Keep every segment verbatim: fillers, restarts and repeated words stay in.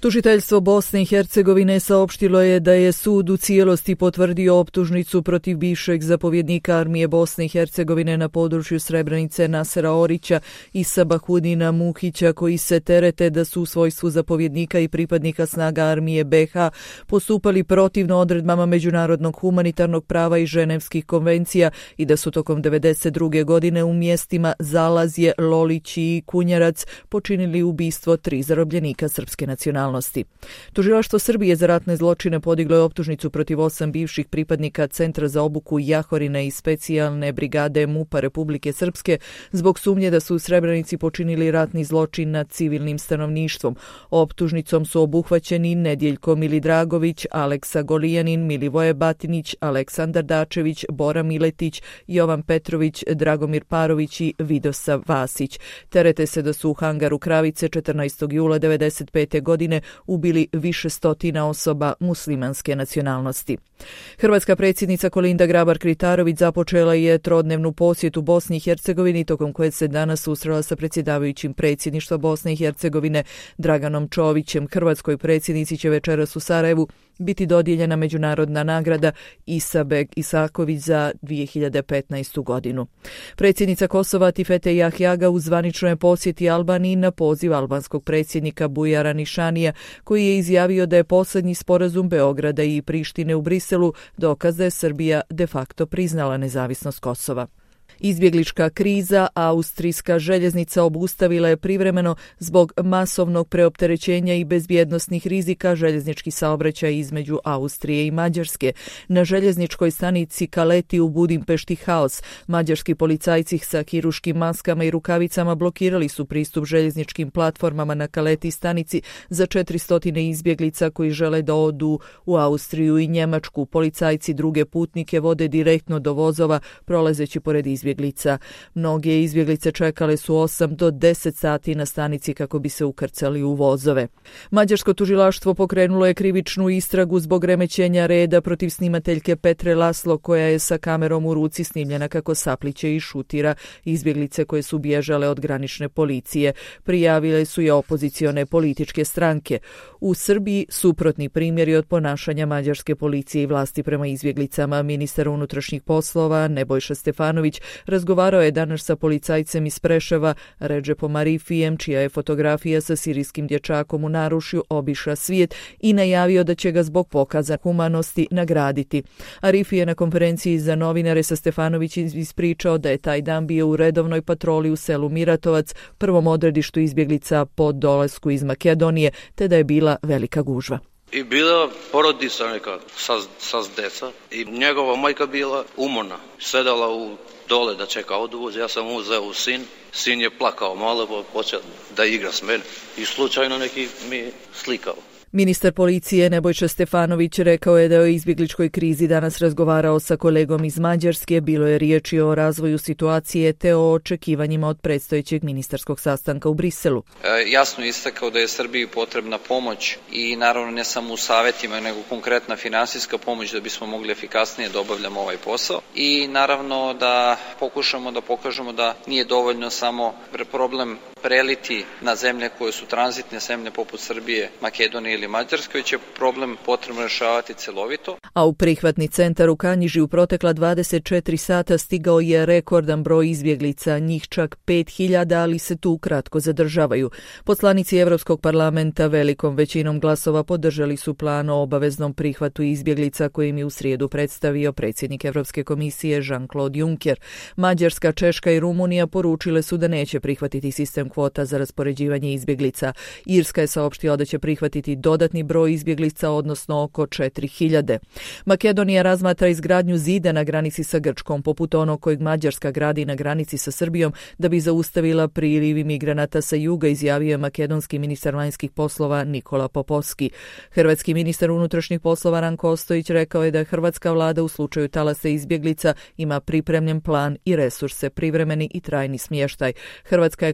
Tužiteljstvo Bosne i Hercegovine saopštilo je da je sud u cijelosti potvrdio optužnicu protiv bivšeg zapovjednika armije Bosne i Hercegovine na području Srebrenice Nasera Orića i Sabahudina Muhića, koji se terete da su u svojstvu zapovjednika i pripadnika snaga armije be ha postupali protivno odredbama međunarodnog humanitarnog prava i ženevskih konvencija i da su tokom devedeset druge godine u mjestima Zalazje, Lolić i Kunjarac počinili ubistvo tri zarobljenika srpske nacionalnosti. Tužilaštvo Srbije za ratne zločine podiglo je optužnicu protiv osam bivših pripadnika Centra za obuku Jahorine i specijalne brigade MUP-a Republike Srpske zbog sumnje da su u Srebrenici počinili ratni zločin nad civilnim stanovništvom. Optužnicom su obuhvaćeni Nedjeljko Milidragović, Aleksa Golijanin, Milivoje Batinić, Aleksandar Dačević, Bora Miletić, Jovan Petrović, Dragomir Parović i Vidosav Vasić. Terete se da su u hangaru Kravice četrnaestog jula devedeset pete godine ubili više stotina osoba muslimanske nacionalnosti. Hrvatska predsjednica Kolinda Grabar-Kitarović započela je trodnevnu posjetu Bosni i Hercegovini, tokom koje se danas susrela sa predsjedavajućim predsjedništva Bosne i Hercegovine Draganom Čovićem. Hrvatskoj predsjednici će večeras u Sarajevu biti dodijeljena međunarodna nagrada Isabek Isaković za dvije hiljade petnaestu godinu. Predsjednica Kosova Tifete Jahjaga u zvaničnoj posjeti Albaniji na poziv albanskog predsjednika Bujara Nišanija, koji je izjavio da je posljednji sporazum Beograda i Prištine u Briselu dokaz da je Srbija de facto priznala nezavisnost Kosova. Izbjeglička kriza austrijska željeznica obustavila je privremeno zbog masovnog preopterećenja i bezbjednosnih rizika željeznički saobraćaj između Austrije i Mađarske. Na željezničkoj stanici Kaleti u Budimpešti haos. Mađarski policajci sa hiruškim maskama i rukavicama blokirali su pristup željezničkim platformama na Kaleti stanici za četiristo izbjeglica koji žele da odu u Austriju i Njemačku. Policajci druge putnike vode direktno do vozova prolazeći pored izbjeglica. Izbjeglica. Mnoge izbjeglice čekale su osam do deset sati na stanici kako bi se ukrcali u vozove. Mađarsko tužilaštvo pokrenulo je krivičnu istragu zbog remećenja reda protiv snimateljke Petre Laslo, koja je sa kamerom u ruci snimljena kako sapliće i šutira izbjeglice koje su bježale od granične policije. Prijavile su je opozicione političke stranke. U Srbiji suprotni primjeri od ponašanja mađarske policije i vlasti prema izbjeglicama. Ministar unutrašnjih poslova Nebojša Stefanović razgovarao je danas sa policajcem iz Preševa, Redžepom Arifijem, čija je fotografija sa sirijskim dječakom u naručju obišla svijet i najavio da će ga zbog pokaza humanosti nagraditi. Arifi je na konferenciji za novinare sa Stefanovićem ispričao da je taj dan bio u redovnoj patroli u selu Miratovac, prvom odredištu izbjeglica po dolasku iz Makedonije, te da je bila velika gužva. I bila porodica neka sa, sa deca i njegova majka bila umorna, sedala u dole da čeka autobus, ja sam uzeo sin, sin je plakao malo, pa počeo da igra s mene i slučajno neki mi slikao. Ministar policije Nebojša Stefanović rekao je da je o izbjegličkoj krizi danas razgovarao sa kolegom iz Mađarske. Bilo je riječi o razvoju situacije te o očekivanjima od predstojećeg ministarskog sastanka u Briselu. E, jasno istakao da je Srbiji potrebna pomoć i naravno ne samo u savjetima, nego konkretna finansijska pomoć da bismo mogli efikasnije da obavljamo ovaj posao. I naravno da pokušamo da pokažemo da nije dovoljno samo problem preliti na zemlje koje su tranzitne zemlje poput Srbije, Makedonije ili Mađarske, već je problem potrebno rješavati celovito. A u prihvatni centar u Kanjiži u protekla dvadeset četiri sata stigao je rekordan broj izbjeglica, njih čak pet hiljada, ali se tu kratko zadržavaju. Poslanici Evropskog parlamenta velikom većinom glasova podržali su plan o obaveznom prihvatu izbjeglica kojim je u srijedu predstavio predsjednik Evropske komisije Jean-Claude Juncker. Mađarska, Češka i Rumunija poručile su da neće prihvatiti sistem kvota za raspoređivanje izbjeglica. Irska je saopštila da će prihvatiti dodatni broj izbjeglica, odnosno oko četiri hiljade. Makedonija razmatra izgradnju zida na granici sa Grčkom, poput onog kojeg Mađarska gradi na granici sa Srbijom, da bi zaustavila priliv imigranata sa juga, izjavio je makedonski ministar vanjskih poslova Nikola Popovski. Hrvatski ministar unutrašnjih poslova Ranko Ostojić rekao je da hrvatska vlada u slučaju talasa izbjeglica ima pripremljen plan i resurse, privremeni i trajni smještaj. Hrvatska je kao i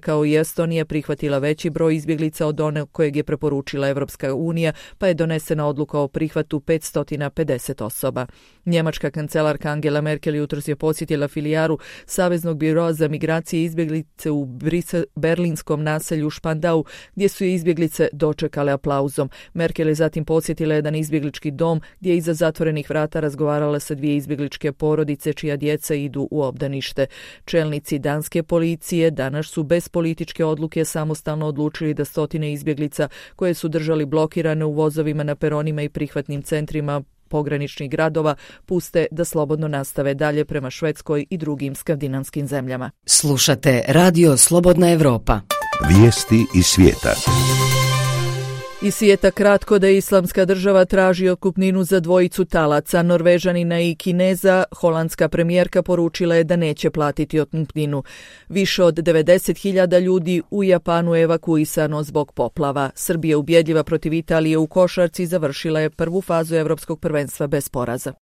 Estonija prihvatila veći broj izbjeglica od one kojeg je preporučila Evropska unija, pa je donesena odluka o prihvatu petsto pedeset osoba. Njemačka kancelarka Angela Merkel jutros je posjetila filijalu Saveznog biroa za migracije i izbjeglice u Brise, berlinskom naselju Špandau, gdje su je izbjeglice dočekale aplauzom. Merkel je zatim posjetila jedan izbjeglički dom gdje je iza zatvorenih vrata razgovarala sa dvije izbjegličke porodice čija djeca idu u obdanište. Čelnici danske policije danas su bez političke odluke samostalno odlučili da stotine izbjeglica koje su držali blokirane u vozovima na peronima i prihvatnim centrima pograničnih gradova puste da slobodno nastave dalje prema Švedskoj i drugim skandinavskim zemljama. Slušate Radio Slobodna Evropa. Vijesti iz svijeta. Iz svijeta kratko da Islamska država traži otkupninu za dvojicu talaca, Norvežanina i Kineza. Holandska premijerka poručila je da neće platiti otkupninu. Više od devedeset hiljada ljudi u Japanu je evakuisano zbog poplava. Srbija ubjedljiva protiv Italije u košarci završila je prvu fazu Evropskog prvenstva bez poraza.